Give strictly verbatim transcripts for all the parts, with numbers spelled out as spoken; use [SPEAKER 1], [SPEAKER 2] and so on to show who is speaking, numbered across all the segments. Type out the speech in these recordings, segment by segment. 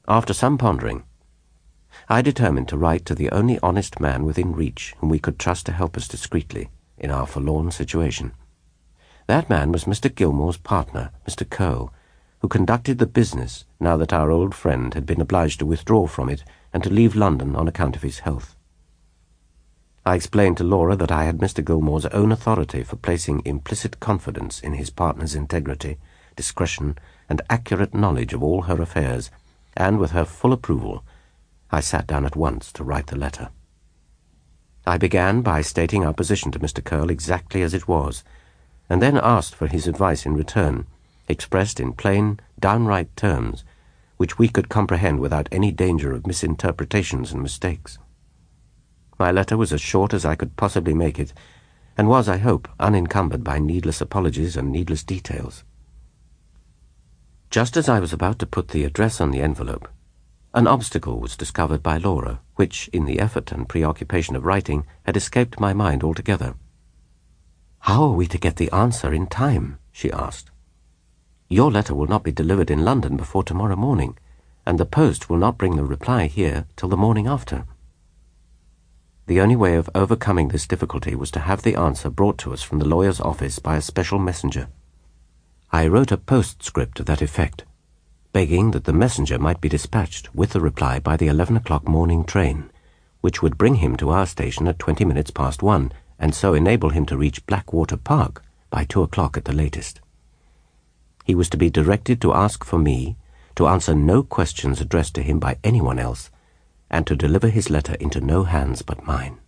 [SPEAKER 1] After some pondering, I determined to write to the only honest man within reach whom we could trust to help us discreetly in our forlorn situation. That man was Mister Gilmore's partner, Mister Curl, who conducted the business now that our old friend had been obliged to withdraw from it and to leave London on account of his health. I explained to Laura that I had Mister Gilmore's own authority for placing implicit confidence in his partner's integrity, discretion, and accurate knowledge of all her affairs, and with her full approval, I sat down at once to write the letter. I began by stating our position to Mister Curl exactly as it was, and then asked for his advice in return, expressed in plain, downright terms, which we could comprehend without any danger of misinterpretations and mistakes. My letter was as short as I could possibly make it, and was, I hope, unencumbered by needless apologies and needless details. Just as I was about to put the address on the envelope, an obstacle was discovered by Laura, which, in the effort and preoccupation of writing, had escaped my mind altogether. "How are we to get the answer in time?" she asked. "Your letter will not be delivered in London before tomorrow morning, and the post will not bring the reply here till the morning after." The only way of overcoming this difficulty was to have the answer brought to us from the lawyer's office by a special messenger. I wrote a postscript to that effect, begging that the messenger might be dispatched with the reply by the eleven o'clock morning train, which would bring him to our station at twenty minutes past one, and so enable him to reach Blackwater Park by two o'clock at the latest. He was to be directed to ask for me, to answer no questions addressed to him by anyone else, and to deliver his letter into no hands but mine.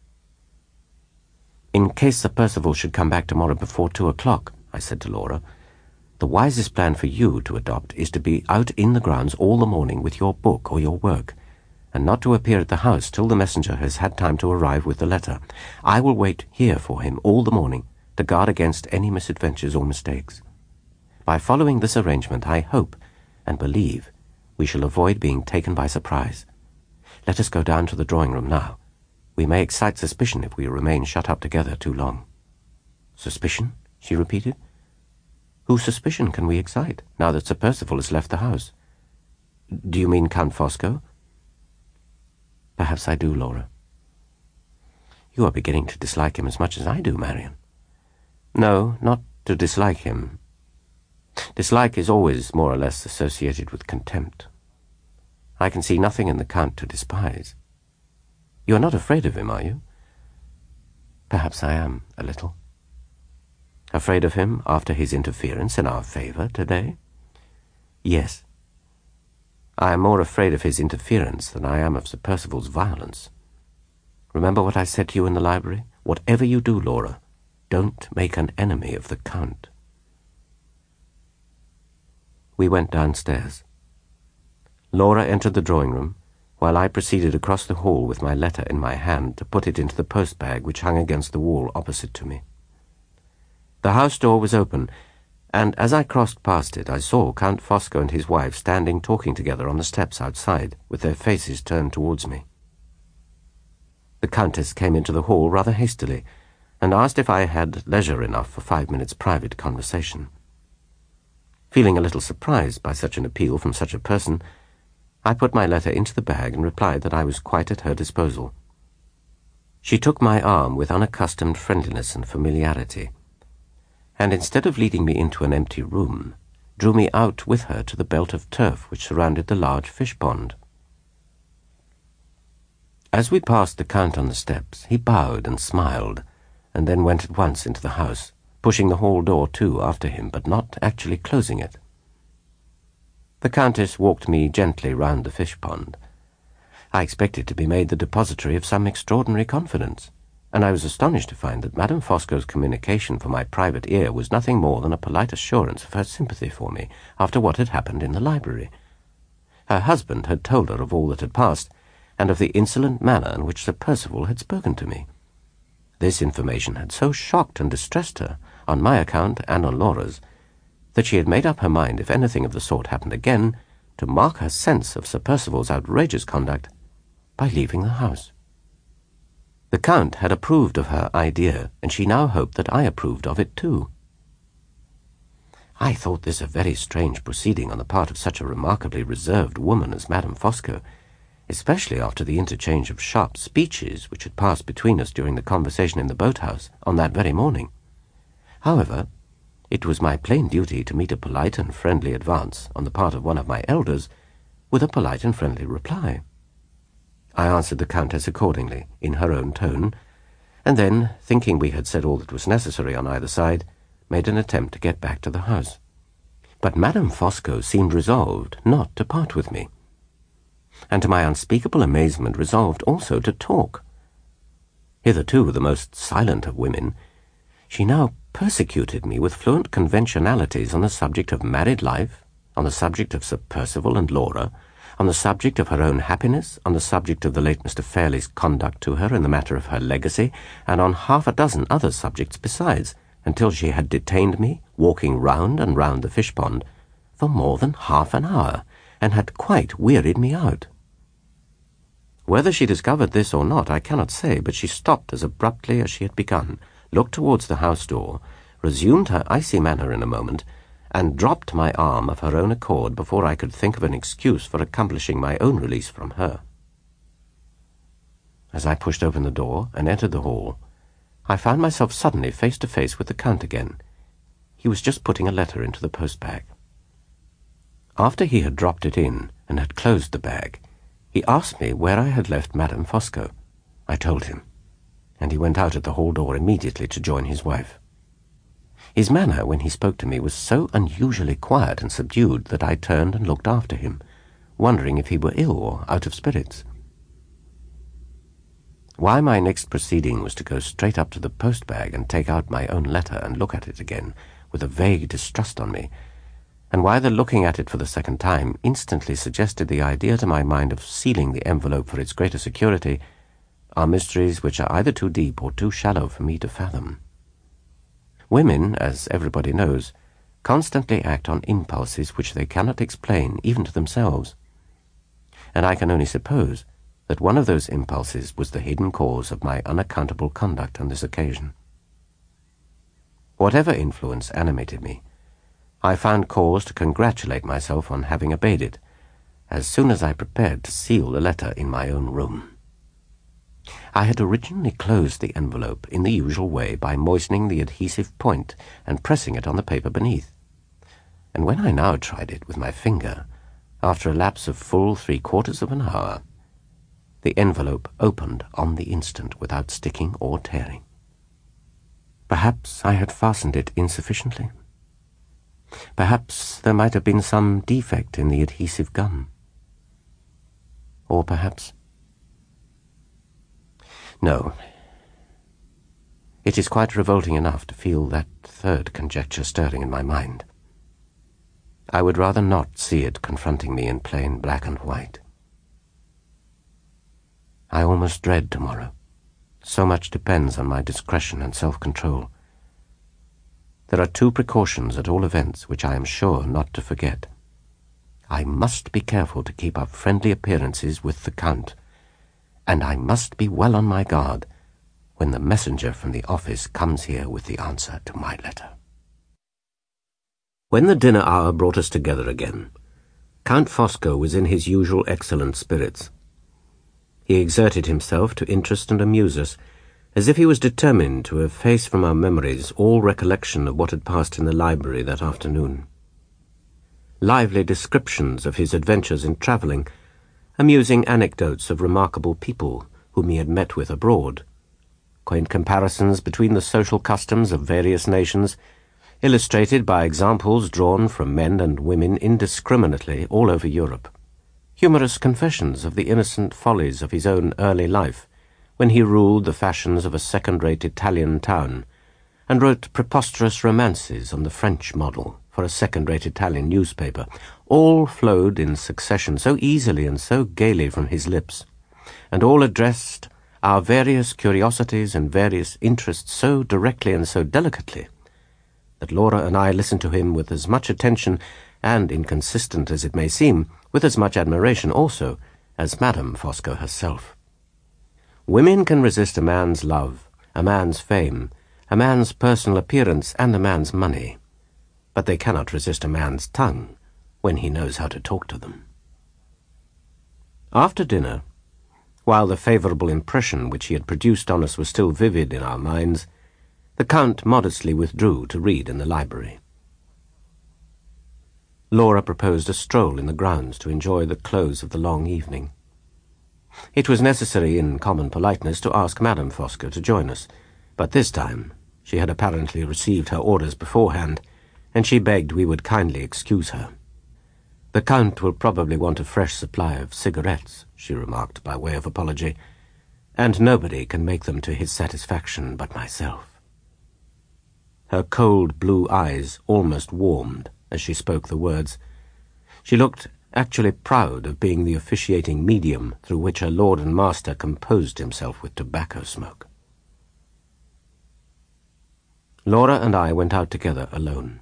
[SPEAKER 1] "In case Sir Percival should come back tomorrow before two o'clock," I said to Laura, "the wisest plan for you to adopt is to be out in the grounds all the morning with your book or your work, and not to appear at the house till the messenger has had time to arrive with the letter. I will wait here for him all the morning to guard against any misadventures or mistakes. By following this arrangement, I hope and believe we shall avoid being taken by surprise. Let us go down to the drawing-room now. We may excite suspicion if we remain shut up together too long." "Suspicion?" she repeated. "Whose suspicion can we excite, now that Sir Percival has left the house? Do you mean Count Fosco?" "Perhaps I do, Laura." "You are beginning to dislike him as much as I do, Marian." "No, not to dislike him. Dislike is always more or less associated with contempt. I can see nothing in the Count to despise. You are not afraid of him, are you?" "Perhaps I am, a little." "Afraid of him after his interference in our favour today?" "Yes. I am more afraid of his interference than I am of Sir Percival's violence. Remember what I said to you in the library? Whatever you do, Laura, don't make an enemy of the Count." We went downstairs. Laura entered the drawing-room, while I proceeded across the hall with my letter in my hand to put it into the post-bag which hung against the wall opposite to me. The house door was open, and as I crossed past it I saw Count Fosco and his wife standing talking together on the steps outside, with their faces turned towards me. The Countess came into the hall rather hastily, and asked if I had leisure enough for five minutes' private conversation. Feeling a little surprised by such an appeal from such a person, I put my letter into the bag and replied that I was quite at her disposal. She took my arm with unaccustomed friendliness and familiarity, and instead of leading me into an empty room, drew me out with her to the belt of turf which surrounded the large fish pond. As we passed the Count on the steps, he bowed and smiled, and then went at once into the house, pushing the hall door to after him, but not actually closing it. The Countess walked me gently round the fish pond. I expected to be made the depository of some extraordinary confidence, and I was astonished to find that Madame Fosco's communication for my private ear was nothing more than a polite assurance of her sympathy for me after what had happened in the library. Her husband had told her of all that had passed, and of the insolent manner in which Sir Percival had spoken to me. This information had so shocked and distressed her, on my account and on Laura's, that she had made up her mind, if anything of the sort happened again, to mark her sense of Sir Percival's outrageous conduct by leaving the house. The Count had approved of her idea, and she now hoped that I approved of it too. I thought this a very strange proceeding on the part of such a remarkably reserved woman as Madame Fosco, especially after the interchange of sharp speeches which had passed between us during the conversation in the boat-house on that very morning. However, it was my plain duty to meet a polite and friendly advance on the part of one of my elders with a polite and friendly reply. I answered the Countess accordingly, in her own tone, and then, thinking we had said all that was necessary on either side, made an attempt to get back to the house. But Madame Fosco seemed resolved not to part with me, and to my unspeakable amazement resolved also to talk. Hitherto the most silent of women, she now persecuted me with fluent conventionalities on the subject of married life, on the subject of Sir Percival and Laura, on the subject of her own happiness, on the subject of the late Mister Fairley's conduct to her in the matter of her legacy, and on half a dozen other subjects besides, until she had detained me, walking round and round the fish-pond, for more than half an hour, and had quite wearied me out. Whether she discovered this or not, I cannot say, but she stopped as abruptly as she had begun, looked towards the house door, resumed her icy manner in a moment, and dropped my arm of her own accord before I could think of an excuse for accomplishing my own release from her. As I pushed open the door and entered the hall, I found myself suddenly face to face with the Count again. He was just putting a letter into the post-bag. After he had dropped it in and had closed the bag, he asked me where I had left Madame Fosco. I told him, and he went out at the hall door immediately to join his wife. His manner when he spoke to me was so unusually quiet and subdued that I turned and looked after him, wondering if he were ill or out of spirits. Why my next proceeding was to go straight up to the post-bag and take out my own letter and look at it again with a vague distrust on me, and why the looking at it for the second time instantly suggested the idea to my mind of sealing the envelope for its greater security, are mysteries which are either too deep or too shallow for me to fathom. Women, as everybody knows, constantly act on impulses which they cannot explain even to themselves, and I can only suppose that one of those impulses was the hidden cause of my unaccountable conduct on this occasion. Whatever influence animated me, I found cause to congratulate myself on having obeyed it, as soon as I prepared to seal the letter in my own room. I had originally closed the envelope in the usual way by moistening the adhesive point and pressing it on the paper beneath, and when I now tried it with my finger, after a lapse of full three-quarters of an hour, the envelope opened on the instant without sticking or tearing. Perhaps I had fastened it insufficiently. Perhaps there might have been some defect in the adhesive gum. Or perhaps... No. It is quite revolting enough to feel that third conjecture stirring in my mind. I would rather not see it confronting me in plain black and white. I almost dread tomorrow. So much depends on my discretion and self-control. There are two precautions at all events which I am sure not to forget. I must be careful to keep up friendly appearances with the Count, and I must be well on my guard when the messenger from the office comes here with the answer to my letter. When the dinner hour brought us together again, Count Fosco was in his usual excellent spirits. He exerted himself to interest and amuse us, as if he was determined to efface from our memories all recollection of what had passed in the library that afternoon. Lively descriptions of his adventures in travelling, amusing anecdotes of remarkable people whom he had met with abroad, quaint comparisons between the social customs of various nations, illustrated by examples drawn from men and women indiscriminately all over Europe, humorous confessions of the innocent follies of his own early life, when he ruled the fashions of a second-rate Italian town, and wrote preposterous romances on the French model for a second-rate Italian newspaper, all flowed in succession so easily and so gaily from his lips, and all addressed our various curiosities and various interests so directly and so delicately, that Laura and I listened to him with as much attention, and, inconsistent as it may seem, with as much admiration also, as Madame Fosco herself. Women can resist a man's love, a man's fame, a man's personal appearance, and a man's money, but they cannot resist a man's tongue when he knows how to talk to them. After dinner, while the favourable impression which he had produced on us was still vivid in our minds, the Count modestly withdrew to read in the library. Laura proposed a stroll in the grounds to enjoy the close of the long evening. It was necessary, in common politeness, to ask Madame Fosker to join us, but this time she had apparently received her orders beforehand, and she begged we would kindly excuse her. "The Count will probably want a fresh supply of cigarettes," she remarked by way of apology, "and nobody can make them to his satisfaction but myself." Her cold blue eyes almost warmed as she spoke the words. She looked actually proud of being the officiating medium through which her lord and master composed himself with tobacco smoke. Laura and I went out together alone.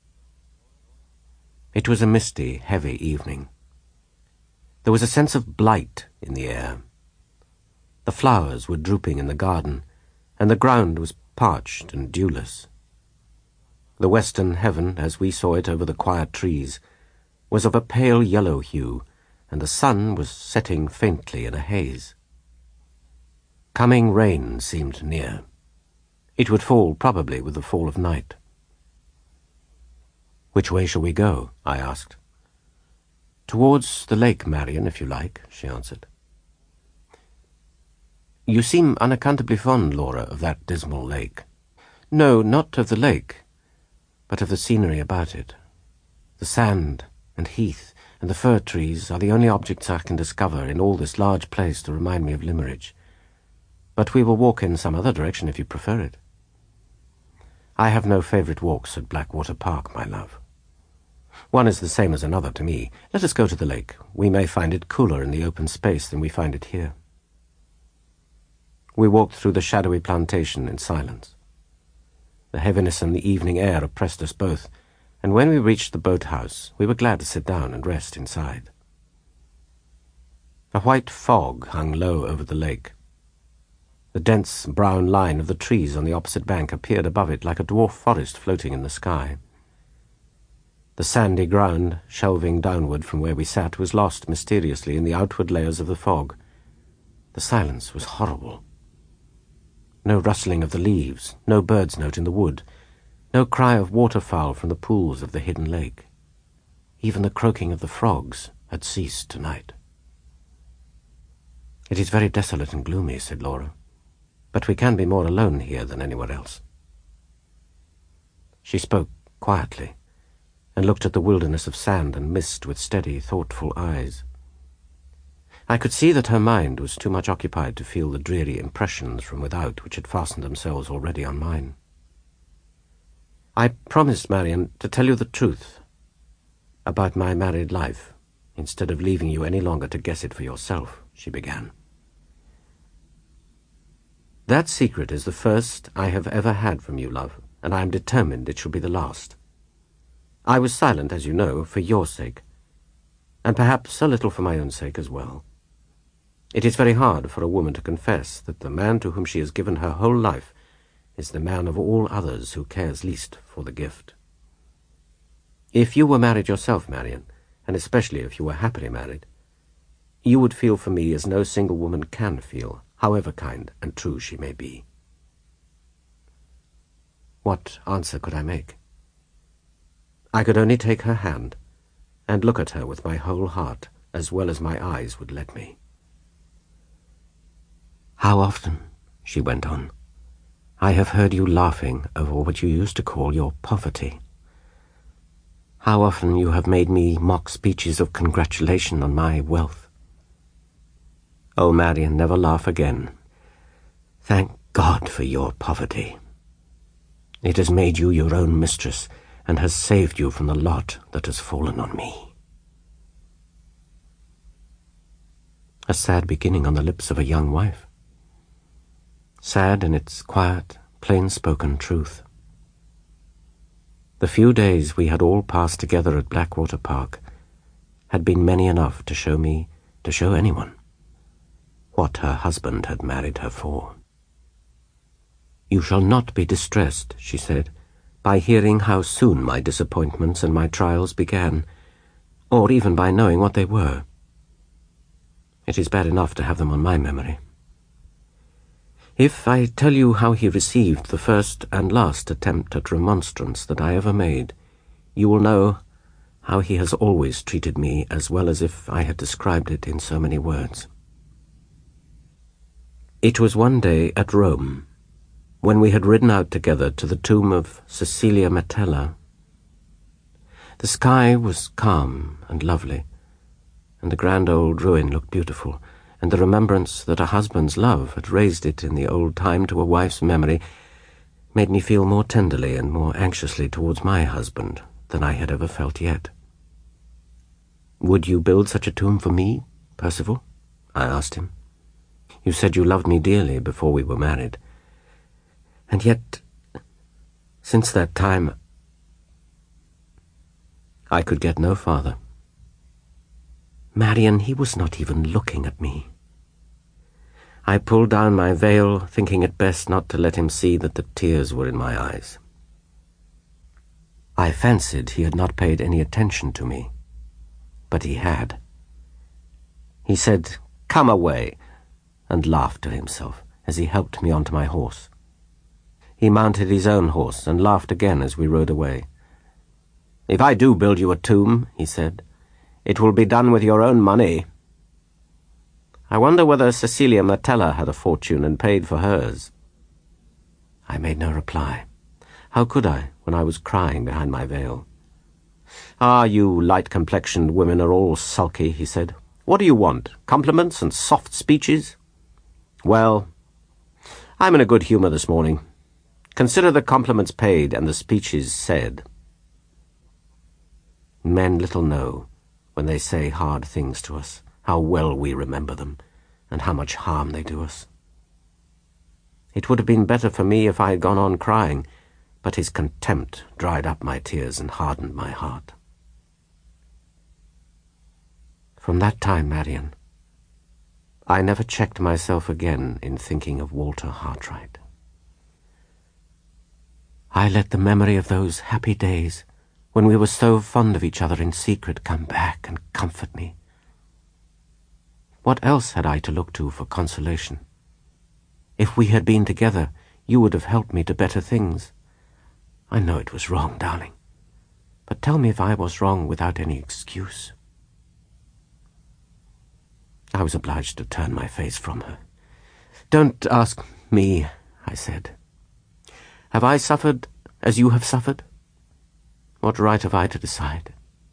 [SPEAKER 1] It was a misty, heavy evening. There was a sense of blight in the air. The flowers were drooping in the garden, and the ground was parched and dewless. The western heaven, as we saw it over the quiet trees, was of a pale yellow hue, and the sun was setting faintly in a haze. Coming rain seemed near. It would fall probably with the fall of night. "Which way shall we go?" I asked. "Towards the lake, Marian, if you like," she answered. "You seem unaccountably fond, Laura, of that dismal lake." "No, not of the lake, but of the scenery about it. The sand and heath and the fir trees are the only objects I can discover in all this large place to remind me of Limmeridge. But we will walk in some other direction if you prefer it." "I have no favourite walks at Blackwater Park, my love. One is the same as another to me. Let us go to the lake. We may find it cooler in the open space than we find it here." We walked through the shadowy plantation in silence. The heaviness and the evening air oppressed us both, and when we reached the boat-house, we were glad to sit down and rest inside. A white fog hung low over the lake. The dense brown line of the trees on the opposite bank appeared above it like a dwarf forest floating in the sky. The sandy ground, shelving downward from where we sat, was lost mysteriously in the outward layers of the fog. The silence was horrible. No rustling of the leaves, no bird's note in the wood, no cry of waterfowl from the pools of the hidden lake. Even the croaking of the frogs had ceased tonight. "It is very desolate and gloomy," said Laura, "but we can be more alone here than anywhere else." She spoke quietly, and looked at the wilderness of sand and mist with steady, thoughtful eyes. I could see that her mind was too much occupied to feel the dreary impressions from without which had fastened themselves already on mine. "I promised, Marian, to tell you the truth about my married life, instead of leaving you any longer to guess it for yourself," she began. "That secret is the first I have ever had from you, love, and I am determined it shall be the last. I was silent, as you know, for your sake, and perhaps a little for my own sake as well. It is very hard for a woman to confess that the man to whom she has given her whole life is the man of all others who cares least for the gift. If you were married yourself, Marian, and especially if you were happily married, you would feel for me as no single woman can feel, however kind and true she may be." What answer could I make? I could only take her hand and look at her with my whole heart, as well as my eyes would let me. "How often," she went on, "I have heard you laughing over what you used to call your poverty. How often you have made me mock speeches of congratulation on my wealth. Oh, Marian, never laugh again. Thank God for your poverty. It has made you your own mistress, and has saved you from the lot that has fallen on me." A sad beginning on the lips of a young wife. Sad in its quiet, plain-spoken truth. The few days we had all passed together at Blackwater Park had been many enough to show me, to show anyone, what her husband had married her for. "You shall not be distressed," she said, by hearing how soon my disappointments and my trials began, or even by knowing what they were. It is bad enough to have them on my memory. If I tell you how he received the first and last attempt at remonstrance that I ever made, you will know how he has always treated me as well as if I had described it in so many words. It was one day at Rome, when we had ridden out together to the tomb of Cecilia Metella. The sky was calm and lovely, and the grand old ruin looked beautiful, and the remembrance that a husband's love had raised it in the old time to a wife's memory made me feel more tenderly and more anxiously towards my husband than I had ever felt yet. "Would you build such a tomb for me, Percival?" I asked him. "You said you loved me dearly before we were married. And yet, since that time, I could get no farther." Marian, he was not even looking at me. I pulled down my veil, thinking it best not to let him see that the tears were in my eyes. I fancied he had not paid any attention to me, but he had. He said, "Come away," and laughed to himself as he helped me onto my horse. He mounted his own horse and laughed again as we rode away. "If I do build you a tomb," he said, "it will be done with your own money. I wonder whether Cecilia Metella had a fortune and paid for hers." I made no reply. How could I, when I was crying behind my veil? "Ah, you light-complexioned women are all sulky," he said. "What do you want? Compliments and soft speeches? Well, I'm in a good humour this morning. Consider the compliments paid and the speeches said." Men little know, when they say hard things to us, how well we remember them, and how much harm they do us. It would have been better for me if I had gone on crying, but his contempt dried up my tears and hardened my heart. From that time, Marian, I never checked myself again in thinking of Walter Hartwright. I let the memory of those happy days, when we were so fond of each other in secret, come back and comfort me. What else had I to look to for consolation? If we had been together, you would have helped me to better things. I know it was wrong, darling, but tell me if I was wrong without any excuse. I was obliged to turn my face from her. "Don't ask me," I said. "Have I suffered as you have suffered? What right have I to decide?"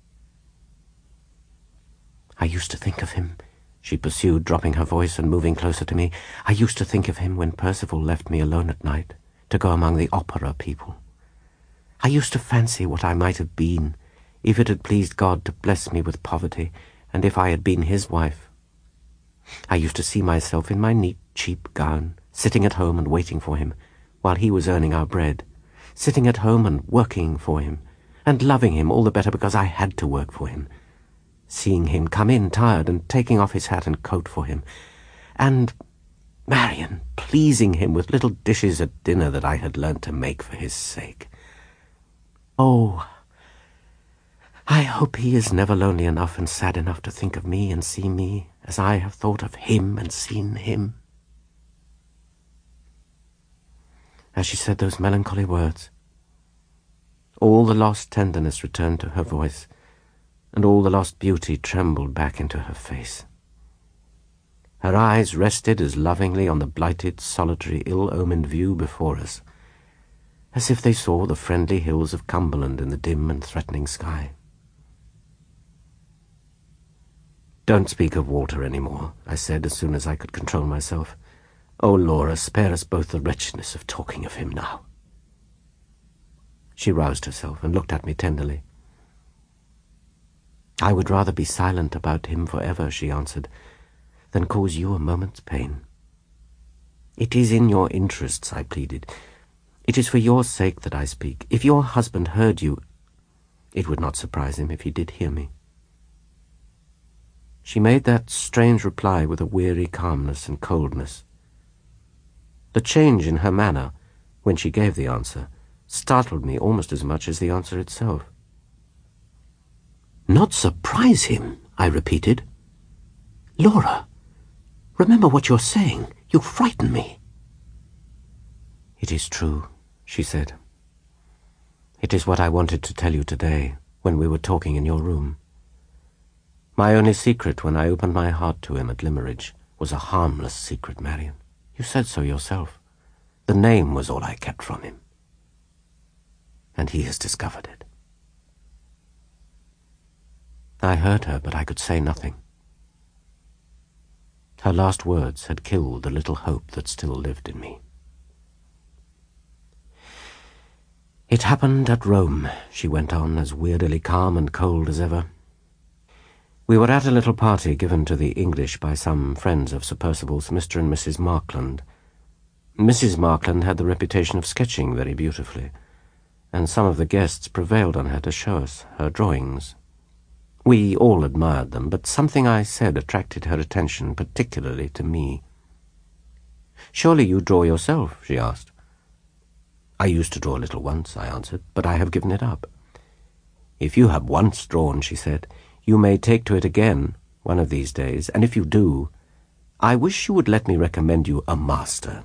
[SPEAKER 1] "I used to think of him," she pursued, dropping her voice and moving closer to me. "I used to think of him when Percival left me alone at night to go among the opera people. I used to fancy what I might have been if it had pleased God to bless me with poverty, and if I had been his wife. I used to see myself in my neat, cheap gown, sitting at home and waiting for him, while he was earning our bread, sitting at home and working for him, and loving him all the better because I had to work for him, seeing him come in tired and taking off his hat and coat for him, and, Marian, pleasing him with little dishes at dinner that I had learnt to make for his sake. Oh, I hope he is never lonely enough and sad enough to think of me and see me as I have thought of him and seen him." As she said those melancholy words, all the lost tenderness returned to her voice, and all the lost beauty trembled back into her face. Her eyes rested as lovingly on the blighted, solitary, ill-omened view before us, as if they saw the friendly hills of Cumberland in the dim and threatening sky. "Don't speak of Walter any more," I said as soon as I could control myself. "Oh, Laura, spare us both the wretchedness of talking of him now." She roused herself and looked at me tenderly. "I would rather be silent about him forever," she answered, "than cause you a moment's pain." "It is in your interests," I pleaded. "It is for your sake that I speak. If your husband heard you, it would not surprise him if he did hear me." She made that strange reply with a weary calmness and coldness. The change in her manner, when she gave the answer, startled me almost as much as the answer itself.
[SPEAKER 2] "Not surprise him," I repeated. "Laura, remember what you're saying. You frighten me."
[SPEAKER 1] "It is true," she said. "It is what I wanted to tell you today when we were talking in your room. My only secret when I opened my heart to him at Limmeridge was a harmless secret, Marion. You said so yourself. The name was all I kept from him. And he has discovered it." I heard her, but I could say nothing. Her last words had killed the little hope that still lived in me. "It happened at Rome," she went on, as weirdly calm and cold as ever. "We were at a little party given to the English by some friends of Sir Percival's, Mister and Missus Markland. Missus Markland had the reputation of sketching very beautifully, and some of the guests prevailed on her to show us her drawings. We all admired them, but something I said attracted her attention, particularly to me. "Surely you draw yourself?" she asked. "I used to draw a little once," I answered, "but I have given it up." "If you have once drawn," she said, "you may take to it again one of these days, and if you do, I wish you would let me recommend you a master."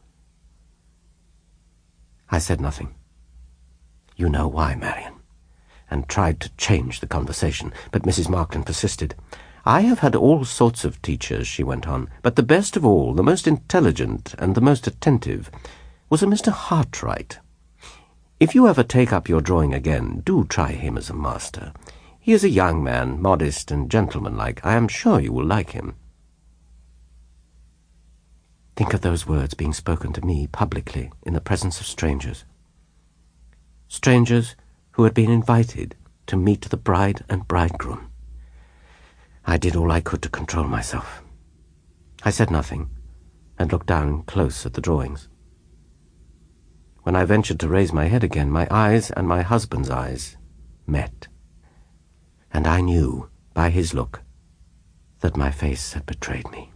[SPEAKER 1] I said nothing. You know why, Marion, and tried to change the conversation, but Missus Markland persisted. "I have had all sorts of teachers," she went on, "but the best of all, the most intelligent and the most attentive, was a Mister Hartright. If you ever take up your drawing again, do try him as a master. He is a young man, modest and gentlemanlike. I am sure you will like him." Think of those words being spoken to me publicly in the presence of strangers. Strangers who had been invited to meet the bride and bridegroom. I did all I could to control myself. I said nothing, and looked down close at the drawings. When I ventured to raise my head again, my eyes and my husband's eyes met, and I knew by his look that my face had betrayed me.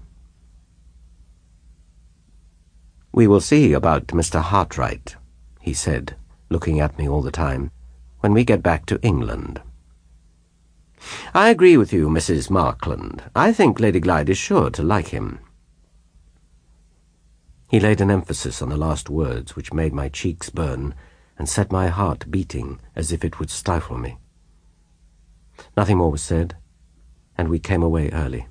[SPEAKER 1] "We will see about Mister Hartright," he said, looking at me all the time, "when we get back to England. I agree with you, Missus Markland. I think Lady Glyde is sure to like him." He laid an emphasis on the last words which made my cheeks burn and set my heart beating as if it would stifle me. Nothing more was said, and we came away early.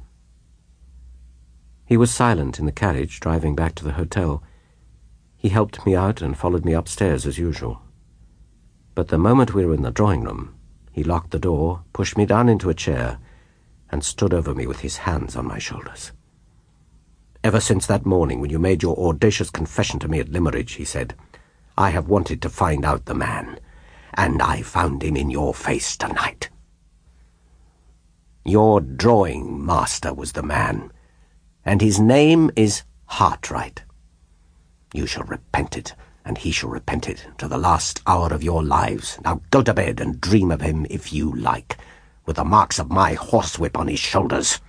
[SPEAKER 1] He was silent in the carriage driving back to the hotel. He helped me out and followed me upstairs as usual. But the moment we were in the drawing-room, he locked the door, pushed me down into a chair, and stood over me with his hands on my shoulders. "Ever since that morning when you made your audacious confession to me at Limmeridge," he said, "I have wanted to find out the man, and I found him in your face tonight. Your drawing master was the man, and his name is Hartright. You shall repent it, and he shall repent it to the last hour of your lives. Now go to bed and dream of him if you like, with the marks of my horsewhip on his shoulders."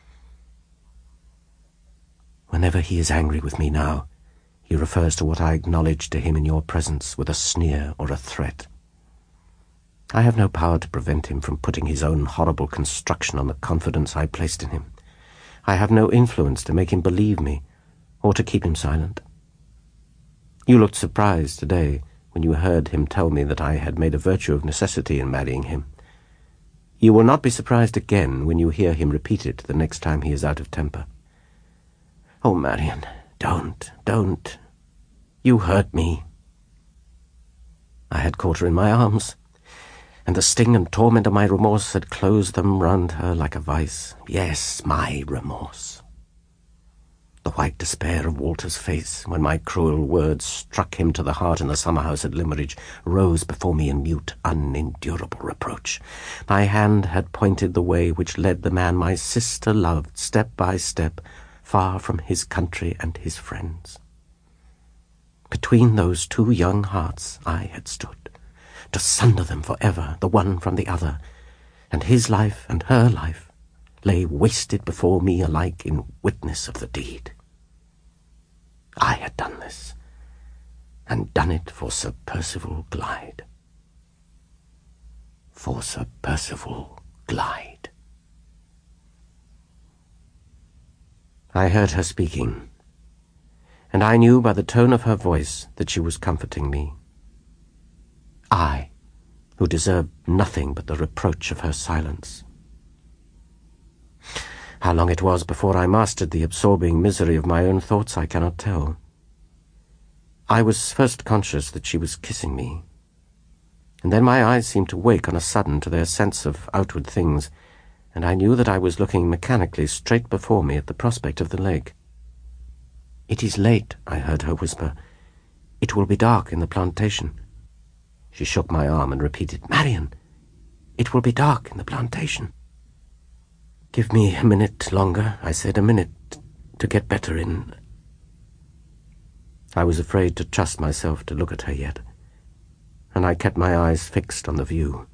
[SPEAKER 1] Whenever he is angry with me now, he refers to what I acknowledged to him in your presence with a sneer or a threat. I have no power to prevent him from putting his own horrible construction on the confidence I placed in him. I have no influence to make him believe me, or to keep him silent. You looked surprised today when you heard him tell me that I had made a virtue of necessity in marrying him. You will not be surprised again when you hear him repeat it the next time he is out of temper. Oh, Marion, don't, don't. You hurt me. I had caught her in my arms, and the sting and torment of my remorse had closed them round her like a vice. Yes, my remorse. The white despair of Walter's face, when my cruel words struck him to the heart in the summer-house at Limmeridge, rose before me in mute, unendurable reproach. My hand had pointed the way which led the man my sister loved, step by step, far from his country and his friends. Between those two young hearts I had stood, to sunder them for ever, the one from the other, and his life and her life lay wasted before me alike in witness of the deed. I had done this, and done it for Sir Percival Glyde. For Sir Percival Glyde. I heard her speaking, and I knew by the tone of her voice that she was comforting me. I, who deserved nothing but the reproach of her silence. How long it was before I mastered the absorbing misery of my own thoughts, I cannot tell. I was first conscious that she was kissing me, and then my eyes seemed to wake on a sudden to their sense of outward things, and I knew that I was looking mechanically straight before me at the prospect of the lake. "It is late," I heard her whisper. "It will be dark in the plantation." She shook my arm and repeated, "Marian, it will be dark in the plantation." "Give me a minute longer," I said, "a minute to get better in." I was afraid to trust myself to look at her yet, and I kept my eyes fixed on the view.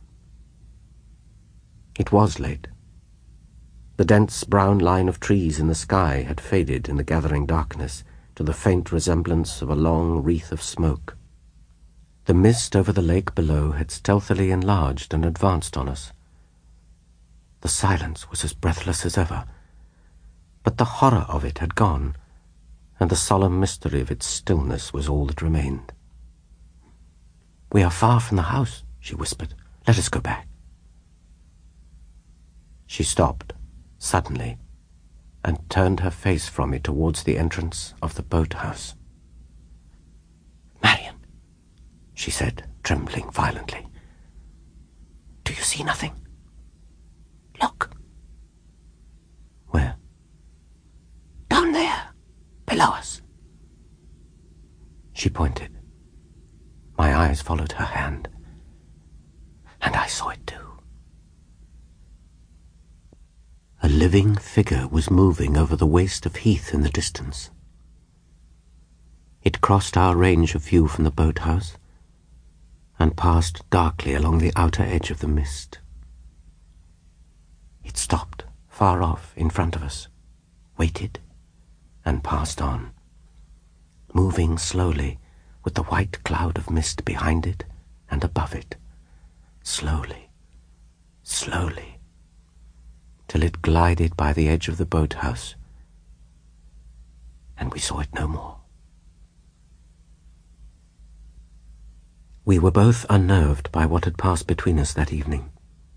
[SPEAKER 1] It was late. The dense brown line of trees in the sky had faded in the gathering darkness to the faint resemblance of a long wreath of smoke. The mist over the lake below had stealthily enlarged and advanced on us. The silence was as breathless as ever, but the horror of it had gone, and the solemn mystery of its stillness was all that remained. "We are far from the house," she whispered. "Let us go back." She stopped suddenly, and turned her face from me towards the entrance of the boat-house. "Marian," she said, trembling violently, "do you see nothing? Look." "Where?" "Down there, below us." She pointed. My eyes followed her hand, and I saw it too. A living figure was moving over the waste of heath in the distance. It crossed our range of view from the boat-house and passed darkly along the outer edge of the mist. It stopped far off in front of us, waited, and passed on, moving slowly with the white cloud of mist behind it and above it, slowly, slowly, till it glided by the edge of the boat-house, and we saw it no more. We were both unnerved by what had passed between us that evening.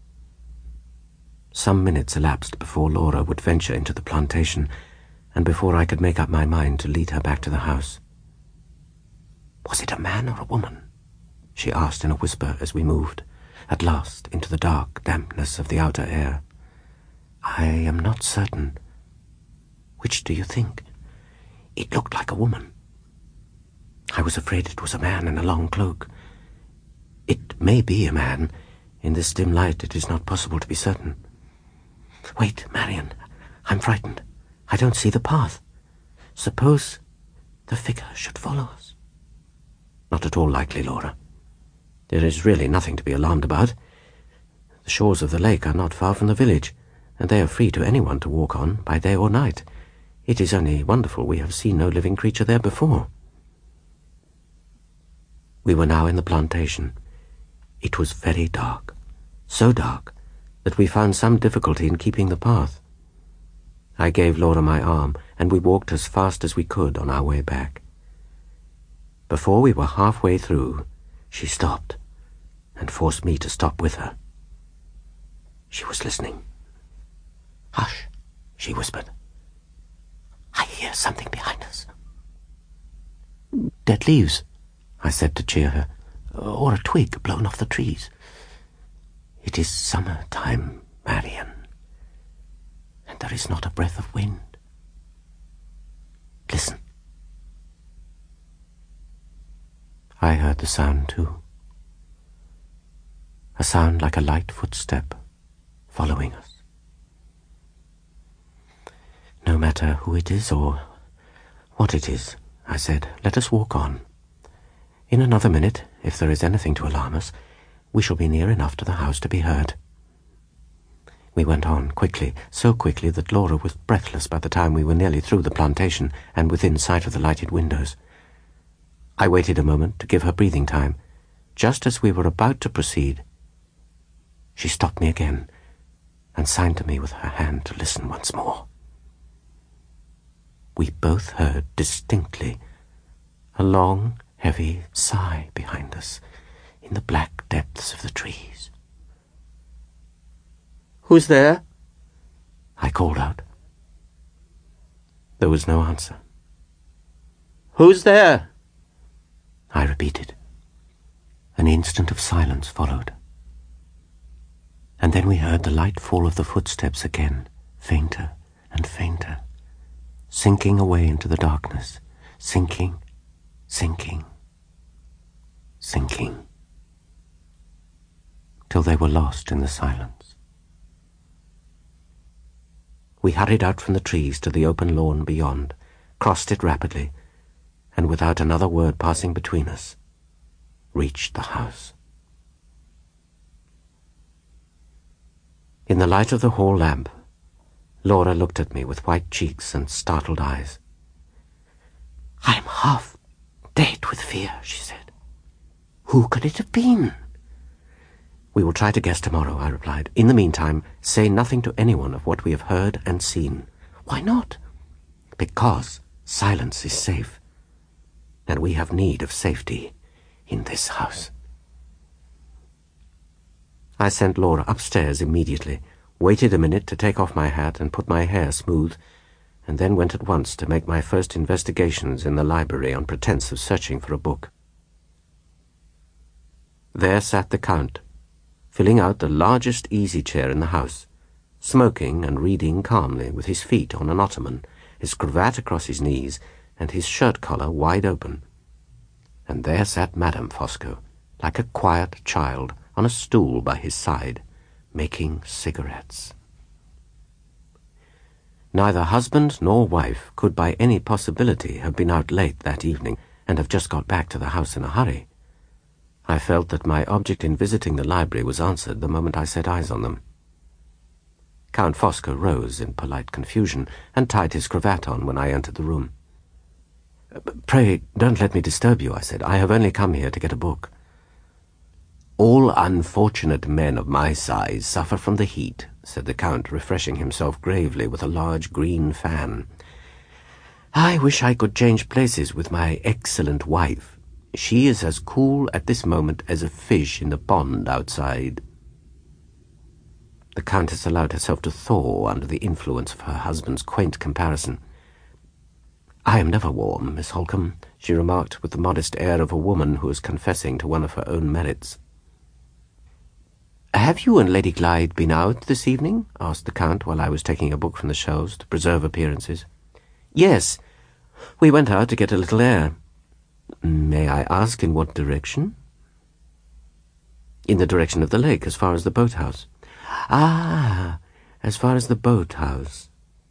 [SPEAKER 1] Some minutes elapsed before Laura would venture into the plantation, and before I could make up my mind to lead her back to the house. "Was it a man or a woman?" she asked in a whisper as we moved, at last, into the dark dampness of the outer air. "I am not certain." "Which do you think?" "It looked like a woman." "I was afraid it was a man in a long cloak." "It may be a man. In this dim light it is not possible to be certain." "Wait, Marian. I'm frightened. I don't see the path. Suppose the figure should follow us?" "Not at all likely, Laura. There is really nothing to be alarmed about. The shores of the lake are not far from the village, and they are free to anyone to walk on, by day or night. It is only wonderful we have seen no living creature there before." We were now in the plantation. It was very dark, so dark that we found some difficulty in keeping the path. I gave Laura my arm, and we walked as fast as we could on our way back. Before we were halfway through, she stopped, and forced me to stop with her. She was listening. "Hush," she whispered. "I hear something behind us." "Dead leaves," I said to cheer her, "or a twig blown off the trees." "It is summer time, Marian, and there is not a breath of wind. Listen." I heard the sound too. A sound like a light footstep following us. "No matter who it is or what it is," I said, "let us walk on. In another minute, if there is anything to alarm us, we shall be near enough to the house to be heard." We went on quickly, so quickly that Laura was breathless by the time we were nearly through the plantation and within sight of the lighted windows.
[SPEAKER 2] I waited a moment to give her breathing time. Just as we were about to proceed, she stopped me again and signed to me with her hand to listen once more. We both heard distinctly a long, heavy sigh behind us in the black depths of the trees.
[SPEAKER 1] "Who's there?"
[SPEAKER 2] I called out. There was no answer.
[SPEAKER 1] "Who's there?"
[SPEAKER 2] I repeated. An instant of silence followed. And then we heard the light fall of the footsteps again, fainter and fainter, sinking away into the darkness, sinking, sinking, sinking, till they were lost in the silence. We hurried out from the trees to the open lawn beyond, crossed it rapidly, and without another word passing between us, reached the house. In the light of the hall lamp, Laura looked at me with white cheeks and startled eyes. "I am half dead with fear," she said. "Who could it have been?" "We will try to guess tomorrow," I replied. "In the meantime, say nothing to anyone of what we have heard and seen." "Why not?" "Because silence is safe, and we have need of safety in this house." I sent Laura upstairs immediately, waited a minute to take off my hat and put my hair smooth, and then went at once to make my first investigations in the library on pretence of searching for a book. There sat the Count, filling out the largest easy-chair in the house, smoking and reading calmly with his feet on an ottoman, his cravat across his knees, and his shirt-collar wide open. And there sat Madame Fosco, like a quiet child, on a stool by his side, making cigarettes. Neither husband nor wife could by any possibility have been out late that evening and have just got back to the house in a hurry. I felt that my object in visiting the library was answered the moment I set eyes on them. Count Fosco rose in polite confusion and tied his cravat on when I entered the room. "Pray, don't let me disturb you," I said. "I have only come here to get a book." "All unfortunate men of my size suffer from the heat," said the Count, refreshing himself gravely with a large green fan. "I wish I could change places with my excellent wife. She is as cool at this moment as a fish in the pond outside." The Countess allowed herself to thaw under the influence of her husband's quaint comparison. "I am never warm, Miss Holcombe," she remarked with the modest air of a woman who is confessing to one of her own merits. "Have you and Lady Glyde been out this evening?" asked the Count while I was taking a book from the shelves to preserve appearances. "Yes, we went out to get a little air." "May I ask in what direction?" "In the direction of the lake, as far as the boathouse." "Ah, as far as the boathouse."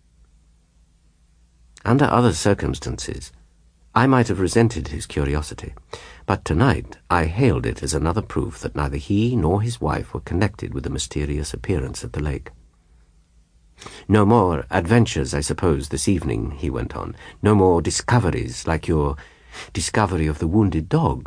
[SPEAKER 2] Under other circumstances, I might have resented his curiosity, but tonight I hailed it as another proof that neither he nor his wife were connected with the mysterious appearance at the lake. "No more adventures, I suppose, this evening," he went on. "No more discoveries like your discovery of the wounded dog."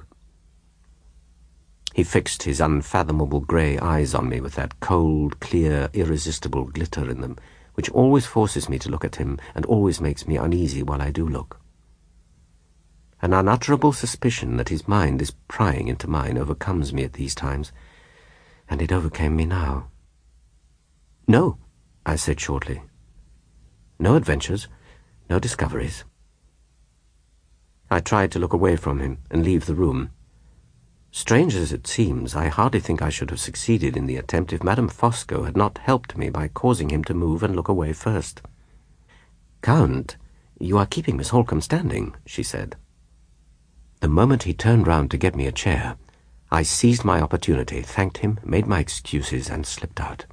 [SPEAKER 2] He fixed his unfathomable grey eyes on me with that cold, clear, irresistible glitter in them, which always forces me to look at him and always makes me uneasy while I do look. An unutterable suspicion that his mind is prying into mine overcomes me at these times, and it overcame me now. "No," I said shortly. "No adventures, no discoveries." I tried to look away from him and leave the room. Strange as it seems, I hardly think I should have succeeded in the attempt if Madame Fosco had not helped me by causing him to move and look away first. "Count, you are keeping Miss Holcombe standing," she said. The moment he turned round to get me a chair, I seized my opportunity, thanked him, made my excuses, and slipped out.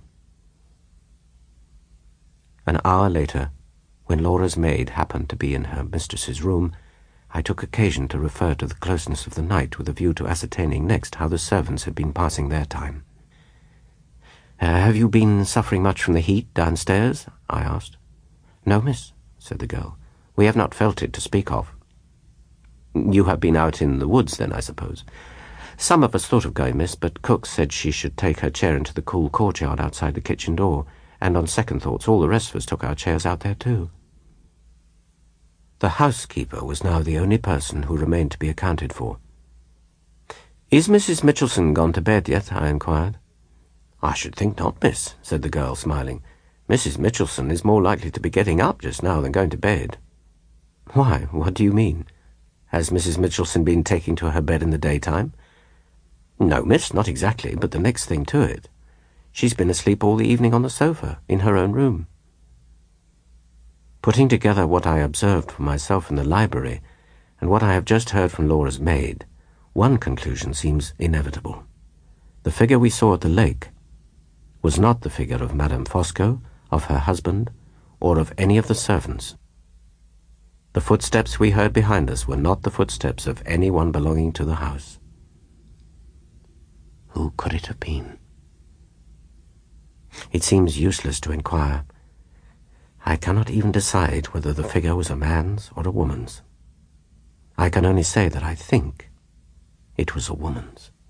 [SPEAKER 2] An hour later, when Laura's maid happened to be in her mistress's room, I took occasion to refer to the closeness of the night with a view to ascertaining next how the servants had been passing their time. Uh, "Have you been suffering much from the heat downstairs?" I asked. "No, miss," said the girl. "We have not felt it to speak of."
[SPEAKER 1] You have been out in the woods, then, I suppose. Some of us thought of going, miss, but cook said she should take her chair into the cool courtyard outside the kitchen door, and on second thoughts all the rest of us took our chairs out there too. The housekeeper was now the only person who remained to be accounted for. "Is Missus Mitchelson gone to bed yet?" I inquired. "I should think not, miss," said the girl, smiling. "Missus Mitchelson is more likely to be getting up just now than going to bed." "Why, what do you mean? Has Missus Mitchelson been taking to her bed in the daytime?" "No, miss, not exactly, but the next thing to it. She's been asleep all the evening on the sofa, in her own room." Putting together what I observed for myself in the library and what I have just heard from Laura's maid, one conclusion seems inevitable. The figure we saw at the lake was not the figure of Madame Fosco, of her husband, or of any of the servants. The footsteps we heard behind us were not the footsteps of anyone belonging to the house. Who could it have been? It seems useless to inquire. I cannot even decide whether the figure was a man's or a woman's. I can only say that I think it was a woman's.